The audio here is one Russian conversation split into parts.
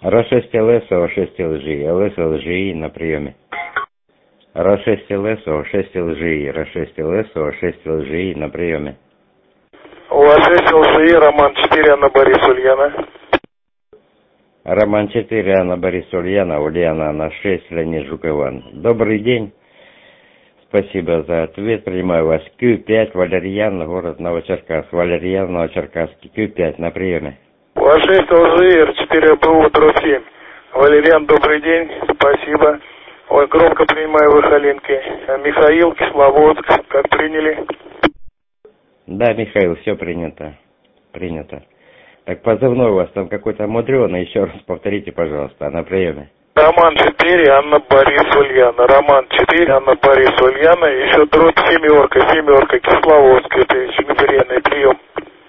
Р6ЛС, О6ЛЖИ, ЛС-ЛЖИ на приеме. Р6ЛС, О6ЛЖИ, Р6ЛС, О6ЛЖИ на приеме. О6ЛЖИ, Роман 4, Анна Борис Ульяна. Роман 4, Анна Борис Ульяна, Ульяна на 6, Леонид Жук-Иван. Добрый день. Спасибо за ответ. Принимаю вас. Q5, Валерьян, город Новочеркасск. Валерьян, Новочеркасск. Q5 на приеме. О6ЛЖИ, Р4БУ, дробь 7. Валерьян, добрый день. Спасибо. Ой, громко принимаю Выхолинки. Михаил, Кисловодск. Как приняли? Да, Михаил, все принято. Принято. Так позывной у вас там какой-то мудреный. Еще раз повторите, пожалуйста, на приеме. Роман 4, Анна Борис Ульяна. Роман 4, Анна Борис Ульяна. Еще дробь семерка, Кисловодск. Это еще неприятный прием.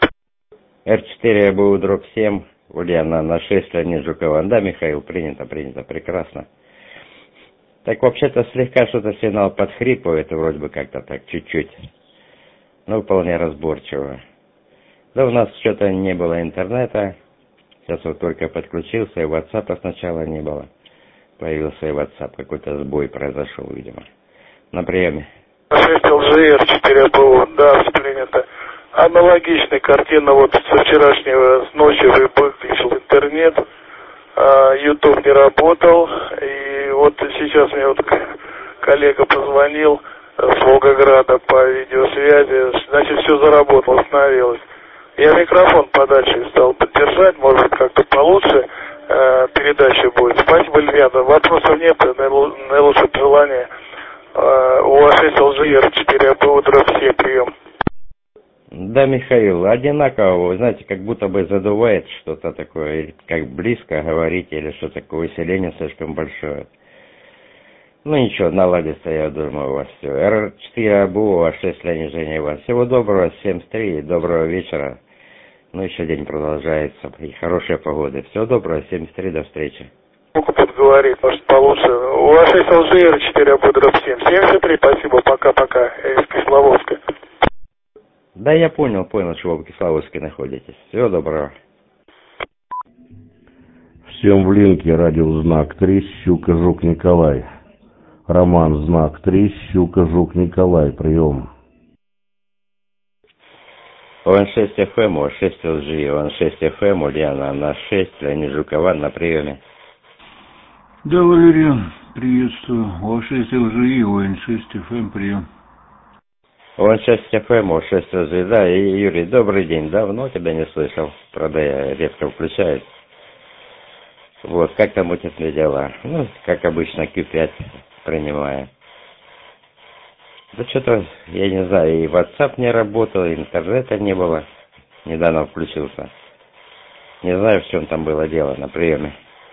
Р4 БУ дробь 7, Ульяна на 6, Леонид Жук-Иван. Да, Михаил, принято, прекрасно. Так вообще-то слегка что-то сигнал подхрипывает, вроде бы как-то так, чуть-чуть. Но вполне разборчиво. Да у нас что-то не было интернета. Сейчас вот только подключился, и WhatsApp сначала не было. Появился и WhatsApp, какой-то сбой произошел, видимо. На приеме. 6 ЛЖР, 4 БУ, да, принято. Аналогичная картина вот со вчерашнего, с ночи выключил интернет, YouTube не работал, и вот сейчас мне вот коллега позвонил с Волгограда по видеосвязи, значит все заработало, остановилось. Я микрофон подальше стал поддержать, может быть как-то получше передача будет. Спасибо, ребята, вопросов нет, наилучшее пожелание. У6 ЛЖР 4 АБУ дробь 7, прием. Да, Михаил, одинаково, вы знаете, как будто бы задувает что-то такое, или как близко говорите, или что такое, усиление слишком большое. Ну ничего, наладится, я думаю, у вас все. Р4 АБУ, А6 Леонид Женя Иван. Всего доброго, 73, доброго вечера. Ну еще день продолжается, и хорошая погода. Всего доброго, 73, до встречи. Могу подговорить, может получше. У6 ЛЖР 4 АБУ дробь 7, 73, спасибо, пока-пока, из Кисловодска. Да, я понял, что вы в Кисловодске находитесь. Всего доброго. Всем в линке радио знак 3, Щука, Жук, Николай. Роман, знак 3, Щука, Жук, Николай, прием. ОН6 ФМ, О6 ЛЖ, ОН6 ФМ, Ульяна на 6, Леонид Жук-Иван на приеме. Да, Валериан, приветствую. О6 ЛЖИ, ОН6 ФМ, прием. ОН6 ФМ, О6 ЛЖ, да, и Юрий, добрый день, давно тебя не слышал, правда я редко включаюсь. Вот, как там у тебя дела? Ну, как обычно, Q5 принимаю. Да что-то, я не знаю, и WhatsApp не работал, и интернета не было. Недавно включился. Не знаю, в чем там было дело на приеме.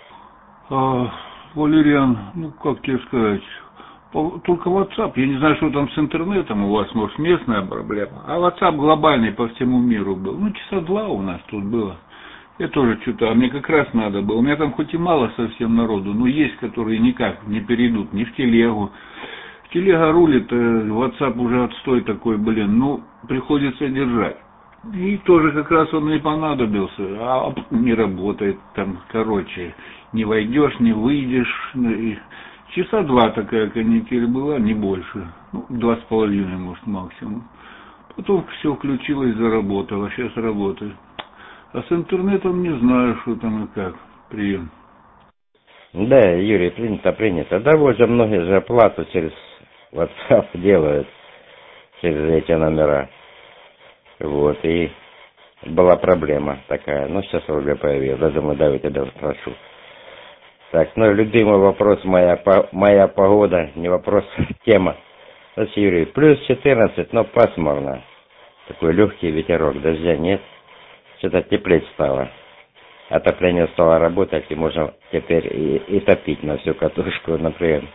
Валериан, ну как тебе сказать, только WhatsApp, я не знаю, что там с интернетом у вас, может, местная проблема, а WhatsApp глобальный по всему миру был. Ну, часа 2 у нас тут было. Я тоже что-то, а мне как раз надо было. У меня там хоть и мало совсем народу, но есть, которые никак не перейдут ни в телегу. Телега рулит, WhatsApp уже отстой такой, ну, приходится держать. И тоже как раз он не понадобился, а не работает там, короче, не войдешь, не выйдешь. И часа 2 такая канитель была, не больше, ну, 2,5, может, максимум. Потом все включилось, заработало, сейчас работает. А с интернетом не знаю, что там и как. Прием. Да, Юрий, принято. Да, вот же многие же оплату через WhatsApp делают, через эти номера. Вот, и была проблема такая. Ну, сейчас уже появилась. Даже мы, да, я тебя спрошу. Так, ну, любимый вопрос, моя погода, не вопрос, тема. Значит, Юрий, плюс 14, но пасмурно. Такой легкий ветерок, дождя нет. Что-то теплеть стало. Отопление стало работать, и можно теперь и топить на всю катушку, например.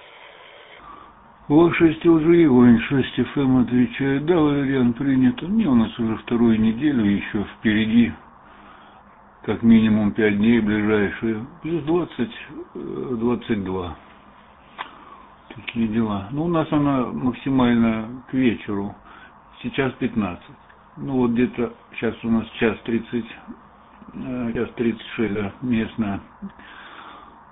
О6 ЛЖИ, ОН6 ФМ отвечает, да, Валериан, принято. Мне у нас уже вторую неделю еще впереди, как минимум 5 дней ближайшие, плюс 22. Такие дела. Ну, у нас она максимально к вечеру, сейчас 15. Ну, вот где-то сейчас у нас час 36, да, местная.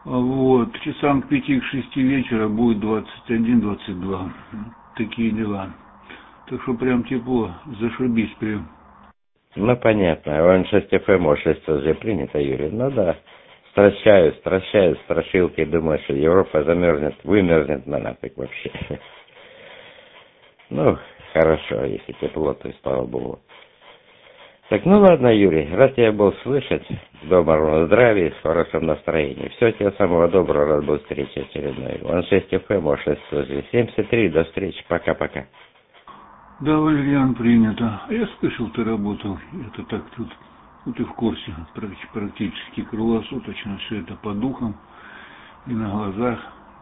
Вот, часам к 5 к 6 вечера будет 21-22. Такие дела. Так что прям тепло, зашибись прям. Ну, понятно. Он 6 ФМ, 6 уже принято, Юрий. Ну да. Стращают страшилки, думаю, что Европа замерзнет, вымерзнет на нафиг вообще. Ну, хорошо, если тепло, то и слава богу. Так, ну ладно, Юрий, рад тебя был слышать. В добром здравии, в хорошем настроении. Все, тебе самого доброго, рад был встрече очередной. Он 6 ФМ, 6 73, до встречи, пока-пока. Да, Валерьян, принято. А я слышал, ты работал. Это так тут, ну ты в курсе, практически круглосуточно все это по духам и на глазах.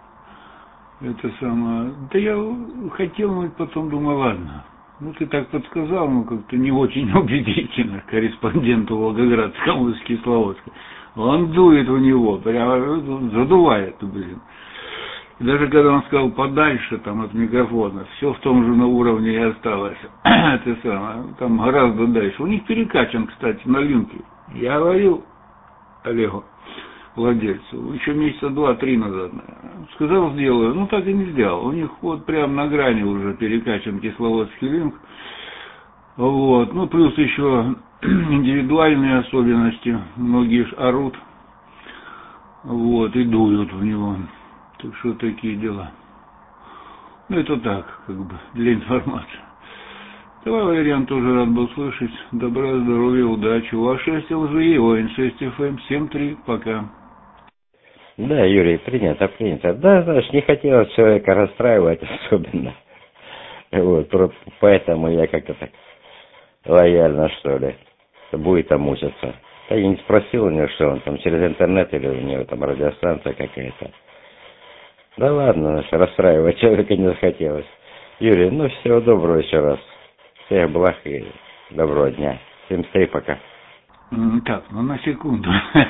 Это самое... Да я хотел, но потом думаю, ладно. Ну ты так подсказал, но как-то не очень убедительно корреспонденту Волгоградской области Кисловодска. Он дует в него, прямо задувает, блин. Даже когда он сказал подальше там от микрофона, все в том же на уровне и осталось. Это самое, там гораздо дальше. У них перекачан, кстати, на линке. Я говорил Олегу, владельцу, еще месяца 2-3 назад, сказал, сделаю. Ну так и не сделал. У них вот прям на грани уже перекачан кисловодский линк. Вот. Ну плюс еще индивидуальные особенности. Многие орут. Вот, и дуют в него. Так что такие дела. Ну, это так, как бы, для информации. Давай, Валерьян, тоже рад был слышать. Добра, здоровья, удачи. У А6 ЛЖИ, ОН6 ФМ, 7-3, пока. Да, Юрий, принято. Да, знаешь, не хотелось человека расстраивать особенно. Вот, поэтому я как-то так лояльно, что ли, будет там мучиться. Да я не спросил у него, что он там, через интернет или у него там радиостанция какая-то. Да ладно, расстраивать человека не захотелось. Юрий, ну всего доброго еще раз. Всех благ и доброго дня. Всем стрей, пока. Так, ну на секунду.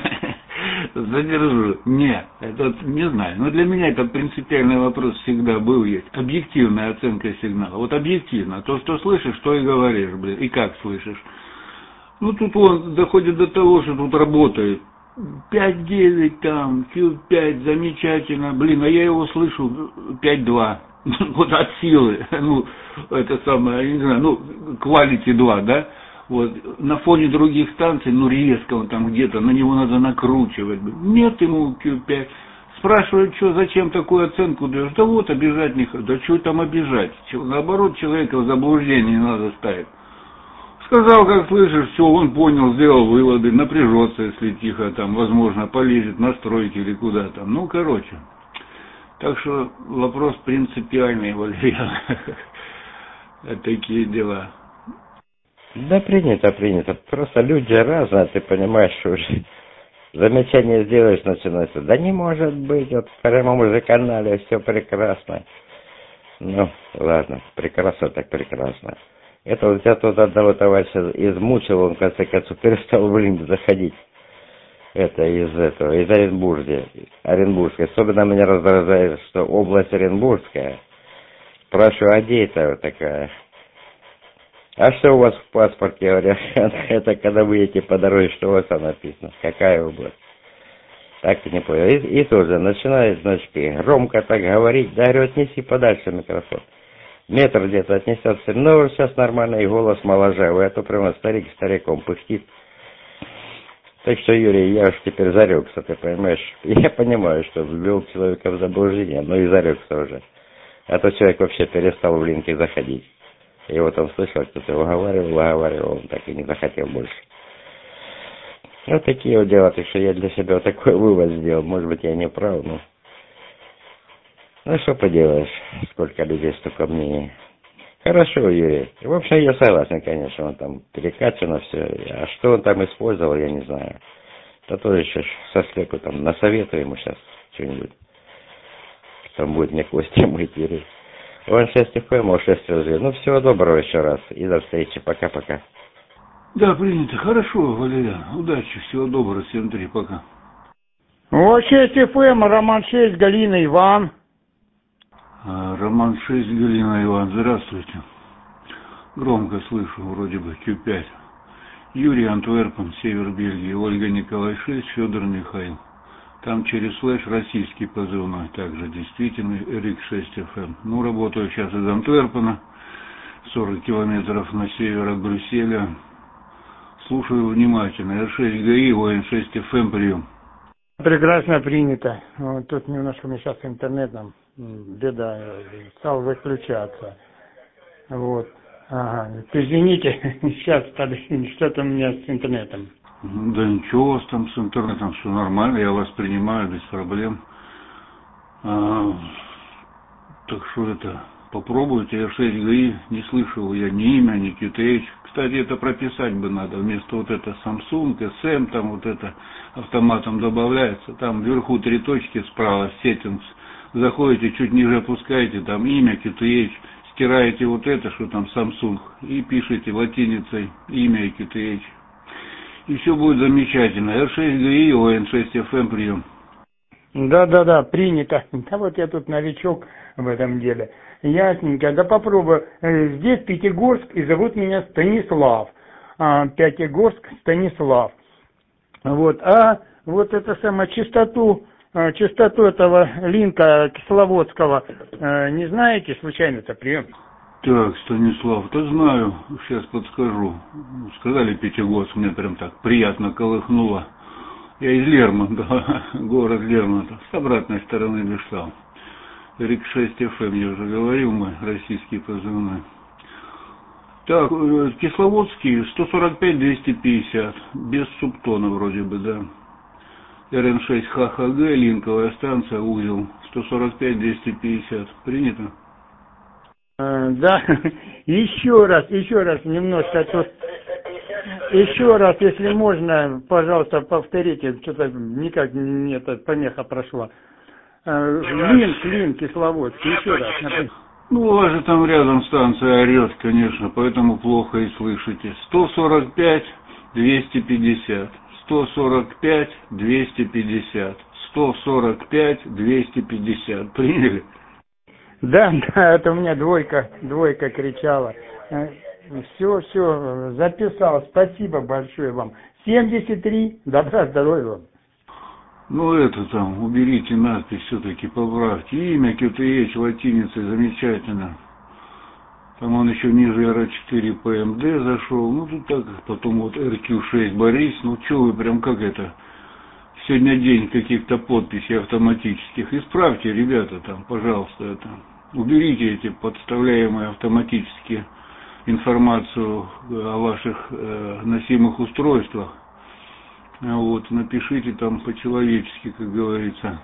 Задержу. Нет, это не знаю. Но для меня это принципиальный вопрос всегда был есть. Объективная оценка сигнала. Вот объективно. То, что слышишь, то и говоришь, блин. И как слышишь. Ну тут он доходит до того, что тут работает. 5-9 там, Q5, замечательно. Блин, а я его слышу 5-2. Вот от силы. Ну, это самое, я не знаю, ну, quality 2, да? Вот, на фоне других станций, ну, резко он там где-то, на него надо накручивать. Нет ему Q5. Спрашивают, что, зачем такую оценку даешь? Да вот, обижать не хочу. Да что там обижать? Наоборот, человека в заблуждение не надо ставить. Сказал, как слышишь, все, он понял, сделал выводы, напряжется, если тихо, там, возможно, полезет на стройки или куда там. Ну, короче. Так что вопрос принципиальный, Валерьян. Такие дела. Да принято. Просто люди разные, ты понимаешь, что уже замечание сделаешь, начинается. Да не может быть, вот в прямом уже канале все прекрасно. Ну, ладно, прекрасно так прекрасно. Это вот я тут одного товарища измучил, он в конце концов перестал в линк заходить. Это из Оренбургской. Особенно меня раздражает, что область Оренбургская. Спрашиваю, а где это такая? А что у вас в паспорте, говорят, это когда вы едете по дороге, что у вас там написано? Какая область? Так и не понял. И тоже начинает, значит, громко так говорить, да, говорю, отнеси подальше микрофон. Метр где-то отнесется, ну, сейчас нормально, и голос моложавый, а то прямо старик стариком пыхтит. Так что, Юрий, я уж теперь зарекся, ты понимаешь? Я понимаю, что ввел человека в заблуждение, но и зарекся уже. А то человек вообще перестал в линки заходить. И вот он слышал, кто-то уговаривал, он так и не захотел больше. Вот такие вот дела, так что я для себя вот такой вывод сделал. Может быть, я не прав, но... Ну, что поделаешь, сколько людей, столько мнений. Хорошо, Юрий. В общем, я согласен, конечно, он там перекачано все. А что он там использовал, я не знаю. Да тоже еще со слепу там насоветую ему сейчас что-нибудь. Там будет мне кости мыть, Юрий. Он 6 ФМ, 6 ЛЖ. Ну, всего доброго еще раз. И до встречи. Пока-пока. Да, принято. Хорошо, Валерьян. Удачи. Всего доброго. 7-3. Пока. О, 6 ФМ, Роман 6, Галина, Иван. Роман 6, Галина, Иван. Здравствуйте. Громко слышу, вроде бы, Q5. Юрий Антверпен, Север Бельгии. Ольга Николай 6, Федор Михаил. Там через флеш российский позывной, также действительно РИК 6 FM. Ну, работаю сейчас из Антверпена, 40 километров на север от Брюсселя. Слушаю внимательно. Р6 ГАИ, ОН6 FM, прием. Прекрасно принято. Вот тут немножко мне сейчас с интернетом беда, стал выключаться. Вот. Ага. Извините, сейчас что-то у меня с интернетом. Да ничего у вас там с интернетом, все нормально, я вас принимаю без проблем. Так что это, попробуйте, Р6 ГАИ, не слышал я ни имя, ни QTH. Кстати, это прописать бы надо, вместо вот это Samsung, SM, там вот это автоматом добавляется, там вверху 3 точки справа, settings, заходите, чуть ниже опускаете, там имя, QTH, стираете вот это, что там Samsung, и пишите латиницей имя и QTH. И все будет замечательно. Р6 ГАИ, ОН6 FM, прием. Да, принято. Да вот я тут новичок в этом деле. Ясненько. Да попробую. Здесь Пятигорск, и зовут меня Станислав. Пятигорск, Станислав. Вот. А вот это самое, частоту этого линка Кисловодского не знаете случайно-то, прием? Так, Станислав, да знаю, сейчас подскажу. Сказали Пятигорск, мне прям так приятно колыхнуло. Я из Лермонтова, город Лермонтов, с обратной стороны бежал. РИК 6 FM, я уже говорил, мой российский позывной. Так, Кисловодский 145-250, без субтона вроде бы, да. РН6 ХХГ, линковая станция, узел, 145-250, принято? Да, еще раз, немножко тут. Еще раз, если можно, пожалуйста, повторите, что-то никак не эта помеха прошла. Линк Кисловодский, еще раз. Ну, у вас же там рядом станция орет, конечно, поэтому плохо и слышите. 145-250, 145-250, 145-250, приняли? Да, это у меня двойка кричала. Все, записал. Спасибо большое вам. 73, добра, здоровья вам. Ну, это там, уберите надпись все-таки, поправьте. Имя QTH латиницей, замечательно. Там он еще ниже R4 PMD зашел. Ну, тут так, потом вот RQ6 Борис. Ну, что вы прям как это... Сегодня день каких-то подписей автоматических. Исправьте, ребята, там, пожалуйста, это. Уберите эти подставляемые автоматически информацию о ваших носимых устройствах. Вот, напишите там по-человечески, как говорится.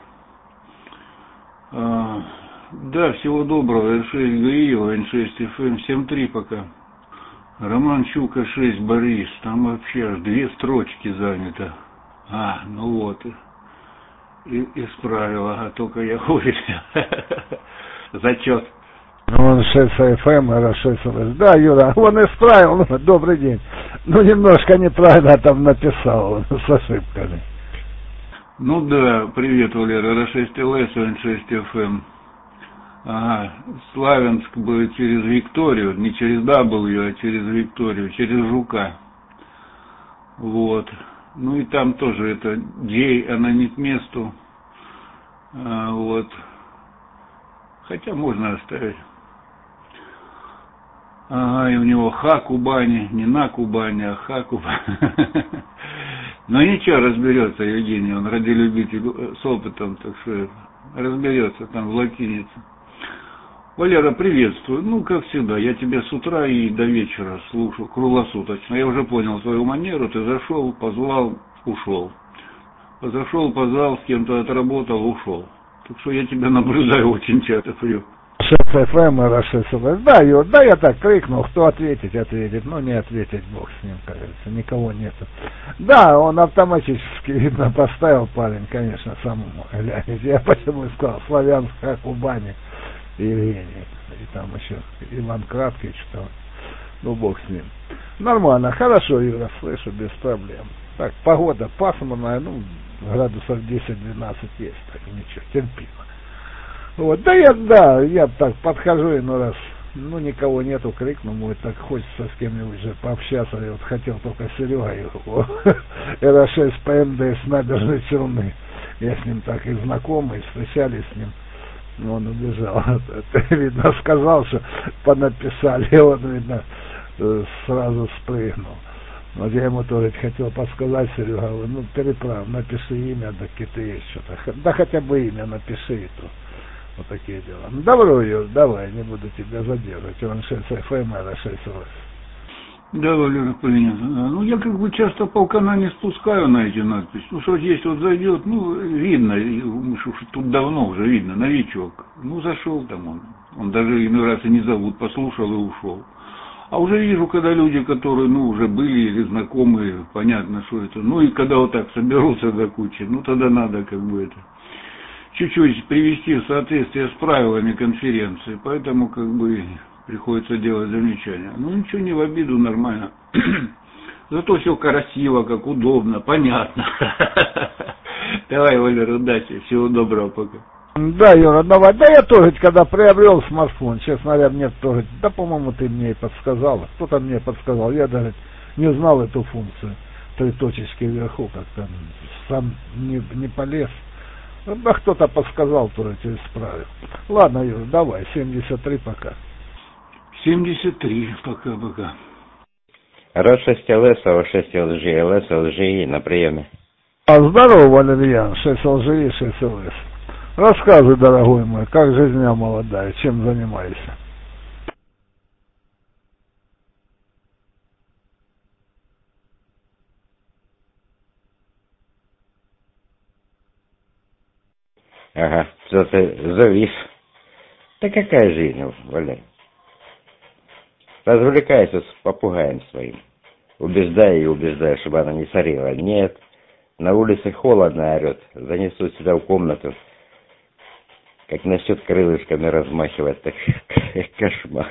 Да, всего доброго. Р6 ГАИ, ОН6 FM, 7-3 пока. Роман Щука 6 Борис. Там вообще аж 2 строчки занято. Ну вот. И исправила, а только я увидел. Зачет. Он 6 FM, R6 LS. Да, Юра, он исправил, добрый день. Ну, немножко неправильно там написал, с ошибками. Ну да, привет, Валера, R6 LS, N6 FM. Славянск будет через Викторию, не через W, а через Викторию, через Жука. Вот. Ну и там тоже это J, она не к месту. Вот. Хотя можно оставить. И у него Х Кубани, не на Кубани, а Х Кубани. Но ничего, разберется Евгений, он радиолюбитель с опытом, так что разберется там в латинице. Валера, приветствую. Ну, как всегда, я тебя с утра и до вечера слушаю круглосуточно. Я уже понял твою манеру, ты зашел, позвал, ушел. Зашел, позвал, с кем-то отработал, ушел. Так что я тебя наблюдаю очень часто, Фрю. 6 FM, R6 LS. Да, Юр, да, я так крикнул, кто ответить. Ну, не ответить, бог с ним, кажется, никого нету. Да, он автоматически, видно, поставил парень, конечно, самому глянете. Я почему сказал, Славянск, Кубани. Евгений, и там еще Иван Краткий, что, ну бог с ним. Нормально, хорошо, Юра, слышу, без проблем. Так, погода пасмурная, ну, градусов 10-12 есть, так ничего, терпимо. Вот, я так подхожу, иной раз, ну, никого нету, крикну, мой, так хочется с кем-нибудь же пообщаться, я вот хотел только с Серегой, R6 PMD с набережной Челны. я с ним так и знакомый, встречались с ним. Он убежал. Ты, видно, сказал, что понаписали, он, видно, сразу спрыгнул. Вот я ему тоже хотел подсказать, Серега, ну переправь, напиши имя, да какие-то есть что-то. Да хотя бы имя напиши, и то. Вот такие дела. Ну, добро, Юр, давай, не буду тебя задерживать. Он 6 ФМ, это 6 ЛС. Да, Валера, понятно. Ну, я как бы часто полкана не спускаю на эти надписи. Ну, что здесь вот зайдет, ну, видно, что тут давно уже видно, новичок. Ну, зашел там он даже иной раз и не зовут, послушал и ушел. А уже вижу, когда люди, которые, ну, уже были или знакомые, понятно, что это. Ну, и когда вот так соберутся до кучи, ну, тогда надо как бы это чуть-чуть привести в соответствие с правилами конференции. Поэтому как бы приходится делать замечания. Ну, ничего, не в обиду, нормально. Зато все красиво, как удобно, понятно. Давай, Валер, удачи, всего доброго, пока. Да, Юра, давай. Да я тоже, когда приобрел смартфон, честно говоря, мне тоже, да, по-моему, ты мне и подсказал. Кто-то мне подсказал, я даже не знал эту функцию. 3 точечки вверху, как-то сам не полез. Да кто-то подсказал, тоже тебе исправил. Ладно, Юра, давай, 73 пока. 73, пока. Раз 6 ЛС, а 6 ЛЖ, ЛС, ЛЖИ на приеме. Здорово, Валерьян, 6 ЛЖИ, 6 ЛС. Рассказывай, дорогой мой, как жизнь молодая, чем занимаешься? Ага, что ты завис. Да какая жизнь, Валер? Развлекайся с попугаем своим. Убеждай, чтобы она не сорила. Нет, на улице холодно орет. Занесу сюда в комнату. Как насчет крылышками размахивать, так кошмар.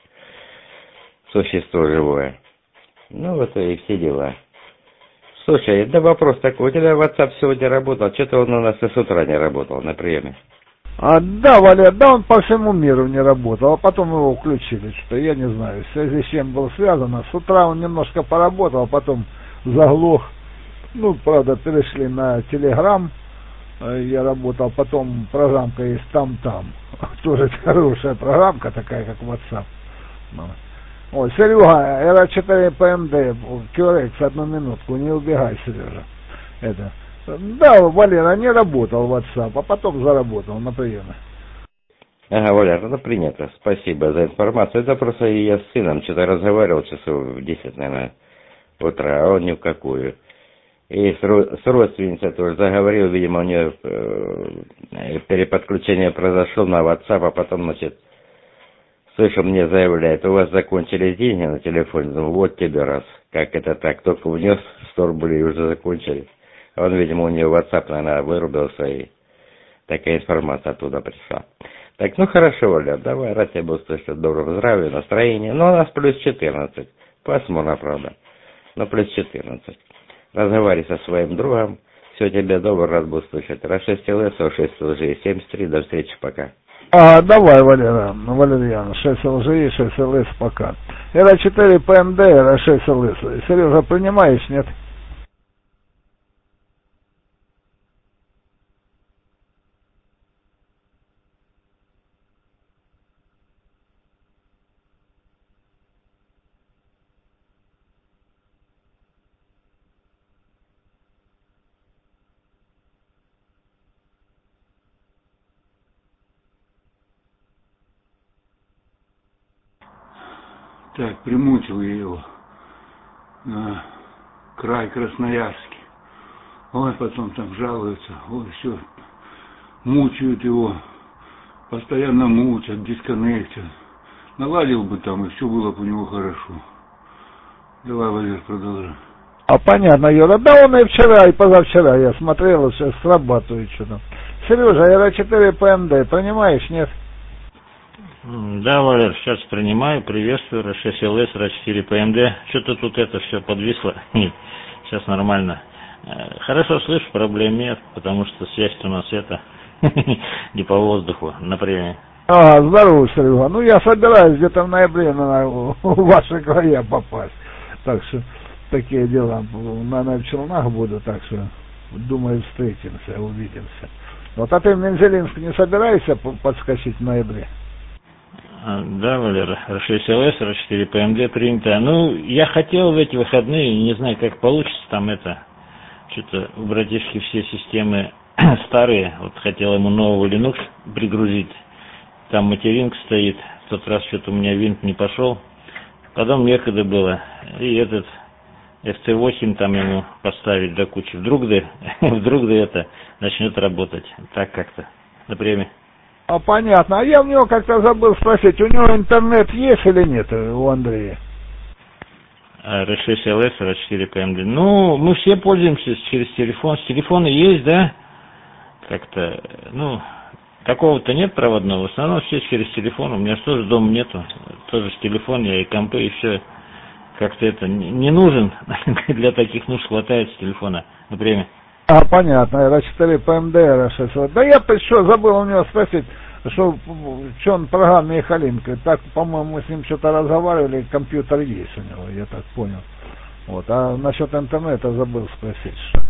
Существо живое. Ну вот и все дела. Слушай, да вопрос такой. У тебя WhatsApp сегодня работал? Что-то он у нас и с утра не работал на приеме. Да, Валер, да, он по всему миру не работал, а потом его включили, что я не знаю, в связи с чем было связано. С утра он немножко поработал, а потом заглох. Ну, правда, перешли на Telegram, я работал, потом программка есть там. Тоже хорошая программка, такая, как WhatsApp. Ой, Серега, R4 PMD, QRX, 1 минутку, не убегай, Сережа. Это... Да, Валера, не работал WhatsApp, а потом заработал на приеме. Ага, Валер, это принято. Спасибо за информацию. Это просто я с сыном что-то разговаривал часов в 10, наверное, утра, а он ни в какую. И с родственницей тоже заговорил, видимо, у нее переподключение произошло на WhatsApp, а потом, значит, слышу, мне заявляет, у вас закончились деньги на телефоне. Думаю, вот тебе раз. Как это так? Только внес 100 рублей и уже закончились. Он, видимо, у нее WhatsApp, наверное, вырубился, и такая информация оттуда пришла. Так, ну хорошо, Оля, давай, рад тебя услышать, доброго здравия, настроения. Ну, у нас плюс 14. Пасмурно, правда, но плюс 14. Разговаривай со своим другом. Все, тебе добро, рад был слышать. Раз 6 ЛС, 6 ЛЖ, 73, до встречи, пока. Давай, Валерьян, 6 ЛЖИ, 6 ЛС, пока. R4 PMD, R6 ЛС. Сережа, принимаешь, нет? Так, примутил я его на край Красноярский. Ой, потом там жалуются, ой, все, мучают его, постоянно мучат, дисконнектят. Наладил бы там, и все было бы у него хорошо. Давай, Валер, продолжай. Понятно, Юра. Да он и вчера, и позавчера я смотрел, сейчас срабатывает что-то. Сережа, R4 PMD, принимаешь, нет? Да, Валер, сейчас принимаю, приветствую, R6 LS, R4 PMD. Что-то тут это все подвисло. Сейчас нормально. Хорошо слышу, проблем нет, потому что связь у нас это не по воздуху, например. Здорово, Серега. Ну, я собираюсь где-то в ноябре на ваши края попасть. Так что, такие дела. Наверное, в Челнах буду, так что думаю, встретимся, увидимся. Вот, а ты в Мензелинск не собираешься подскочить в ноябре? Да, Валера, R6LS, R4 PMD принято. Ну, я хотел в эти выходные, не знаю, как получится там это. Что-то у братишки все системы старые. Вот хотел ему нового Linux пригрузить. Там материнка стоит. В тот раз что-то у меня винт не пошел. Потом некогда было. И этот FC8 там ему поставить до кучи. Вдруг да это начнет работать. Так как-то. Например. А понятно. А я у него как-то забыл спросить, у него интернет есть или нет, у Андрея? R6LS, R4 PMD. Ну, мы все пользуемся через телефон. С телефона есть, да? Как-то, ну, такого-то нет проводного. В основном все через телефон. У меня тоже дома нету. Тоже с телефона, я и компы, и все. Как-то это не нужен. Для таких нужд хватает с телефона. Например. А, понятно, R4 PMD, R6. Да я что, забыл у него спросить, что он программный Халинка. Так, по-моему, мы с ним что-то разговаривали, компьютер есть у него, я так понял. Вот, а насчет интернета забыл спросить, что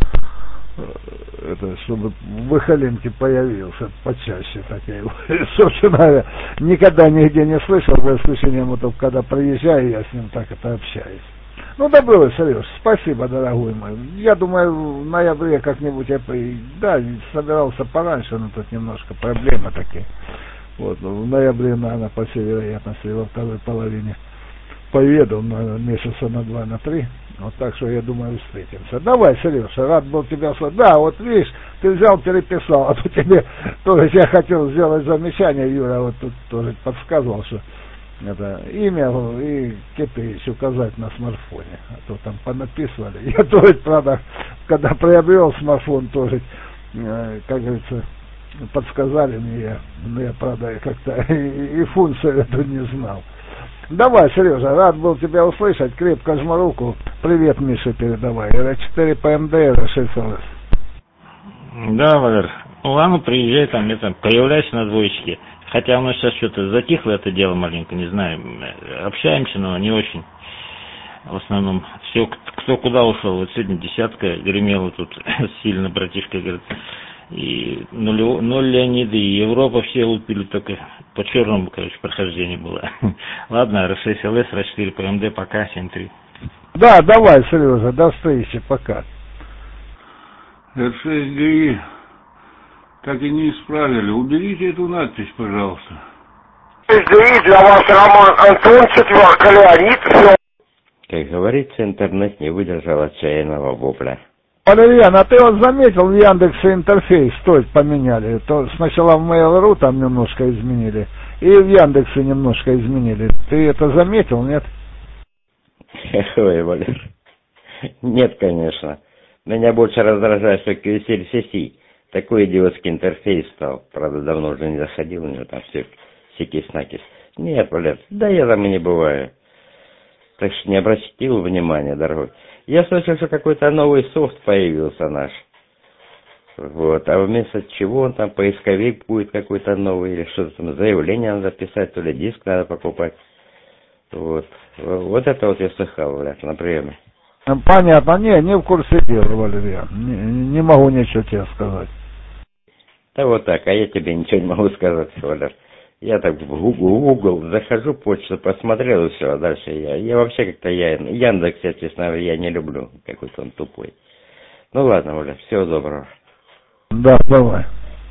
это, чтобы в Халинке появился почаще, так я его, собственно говоря, никогда нигде не слышал, за исключением вот, когда приезжаю, я с ним так это общаюсь. Ну, да было, Сереж, спасибо, дорогой мой. Я думаю, в ноябре как-нибудь я собирался пораньше, но тут немножко проблемы такие. Вот, в ноябре, наверное, по всей вероятности, во второй половине поеду, наверное, месяца на 2, на 3. Вот так что, я думаю, встретимся. Давай, Сережа, рад был тебя слышать. Да, вот видишь, ты взял, переписал, а то тебе тоже я хотел сделать замечание, Юра вот тут тоже подсказывал, что это имя и кипиш указать на смартфоне, а то там понаписывали. Я тоже, правда, когда приобрел смартфон, тоже, как говорится, подсказали мне, но я, правда, как-то и функцию эту не знал. Давай, Сережа, рад был тебя услышать, крепко жму руку. Привет, Миша, передавай. R4 PMD, R6LS. Да, Валер. Ну ладно, приезжай там, появляйся на двоечке. Хотя у нас сейчас что-то затихло это дело маленько, не знаю. Общаемся, но не очень. В основном все, кто куда ушел. Вот сегодня десятка гремела тут сильно, братишка, говорит. И ноль Леонида, и Европа все лупили, только по черному, короче, прохождение было. Ладно, R6LS, R4 PMD, пока, 7-3. Да, давай, Сережа, до встречи, пока. R6GI так и не исправили. Уберите эту надпись, пожалуйста. R6GI для вас Роман Антон, 4 Леонид, все. Как говорится, интернет не выдержал отчаянного вопля. Валерьян, а ты вот заметил, в Яндексе интерфейс поменяли? То сначала в Mail.ru там немножко изменили, и в Яндексе немножко изменили. Ты это заметил, нет? Ой, Валер. Нет, конечно. Меня больше раздражает, что QSL-CC такой идиотский интерфейс стал. Правда, давно уже не заходил, у него там все сикис-накис. Нет, Валер, да я там и не бываю. Так что не обратил внимания, дорогой. Я слышал, что какой-то новый софт появился наш. Вот. А вместо чего он там, поисковик будет какой-то новый, или что-то там, заявление надо писать, то ли диск надо покупать. Вот. Вот это вот я слыхал, блядь, на приеме. Понятно, не в курсе дела, Валерьян. Не могу ничего тебе сказать. Да вот так, а я тебе ничего не могу сказать, Валер. Я так в Google захожу, почту посмотрел и все, а дальше я вообще как-то Яндекс, я, честно говоря, я не люблю, какой-то он тупой. Ну ладно, Валер, всего доброго. Да, давай.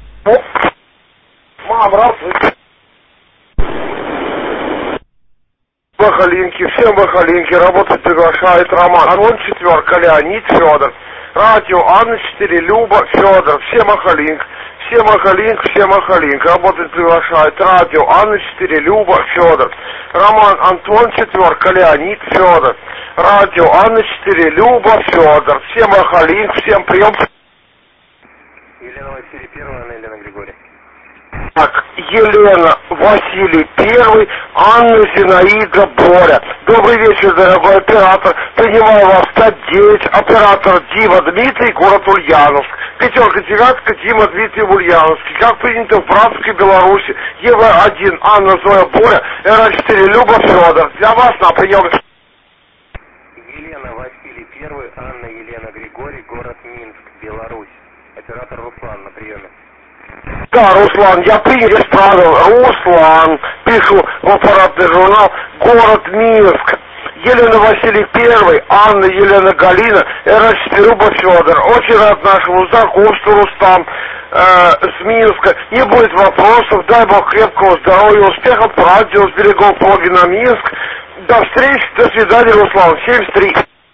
Здравствуйте. Махалинки, всем Махалинки, работать приглашает Роман. Антон, 4 Леонид, Федор. Радио Анна 4, Люба, Федор, все Махалинк. Все Махалинк, работать приглашает. Радио Анна 4, Люба, Федор. Роман, Антон, 4 Леонид, Федор. Радио Анна 4, Люба, Федор. Все Махалинк, всем прием. Елена Василий 1, Анна Елена Григорий. Так, Елена, Василий 1, Анна Зинаида, Боря. Добрый вечер, дорогой оператор. Принимаю вас 5-9, оператор Дима Дмитрий, город Ульяновск. 5-9, Дима Дмитрий, Ульяновский. Как принято в братской Беларуси. ЕВ1, Анна Зоя, Боря. РА4, Люба, Федор. Для вас на прием. Елена Василий 1, Анна Елена Григорий, город Минск, Беларусь. Оператор Руслан на приеме. Да, Руслан, я принял, исправил. Руслан, пишу в аппаратный журнал, город Минск. Елена Василий I, Анна, Елена Галина, Рачтерюба Федор. Очень рад нашему знакомству, Рустам, с Минска. Не будет вопросов, дай Бог крепкого здоровья, успехов по радио с берегов Волги на Минск. До встречи, до свидания, Руслан, 73.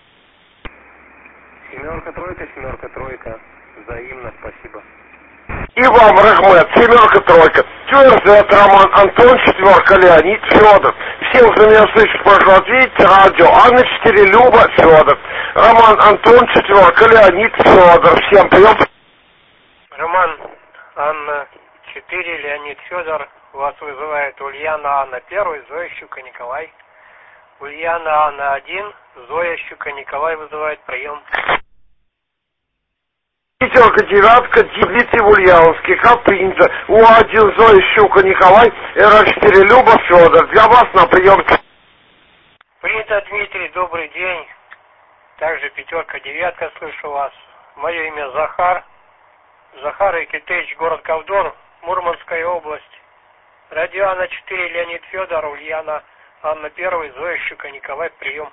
Семерка, тройка. Взаимно, спасибо. И вам, Рахмет, 7-3. Твердый Роман Антон, 4, Леонид Федор. Всем, кто меня слышит, прошу ответить, радио Анна 4, Люба Федор. Роман Антон, 4, Леонид Федор. Всем прием. Роман Анна 4, Леонид Федор. Вас вызывает Ульяна Анна 1, Зоя Щука Николай. Ульяна Анна 1, Зоя Щука Николай вызывает прием. 9, Тбилиси, в Ульяновске, как принято. У1, Зоя Щука Николай, РА4, Люба Федор. Для вас на прием. Принято, Дмитрий, добрый день. Также 5, 9, слышу вас. Мое имя Захар. Захар Якитевич, город Ковдор, Мурманская область. Радио Анна 4, Леонид Федор, Ульяна Анна 1, Зоя Щука Николай, прием.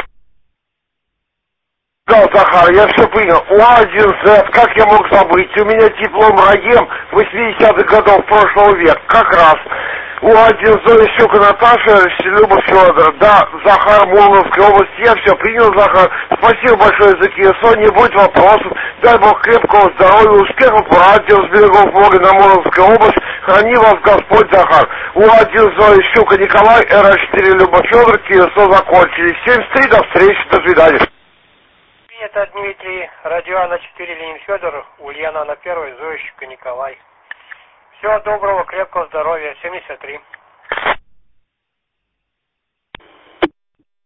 Да, Захар, я все понял. У1Z, как я мог забыть? У меня диплом РАЕМ 80-х годов прошлого века, как раз. У1 Зоя Щука Наташа, Люба Федор. Да, Захар, Мурманская область, я все принял, Захар. Спасибо большое за КСО, не будет вопросов. Дай Бог крепкого здоровья, успехов по радио с берегов Волги на Мурманскую область. Храни вас Господь, Захар. У1 Зоя Щука Николай, РА4 Люба Федор, КСО закончили. 73, до встречи, до свидания. Это Дмитрий, радио Анна 4, Ленин Федор, Ульяна Анна 1, Зоя Щука Николай. Всего доброго, крепкого здоровья, 73.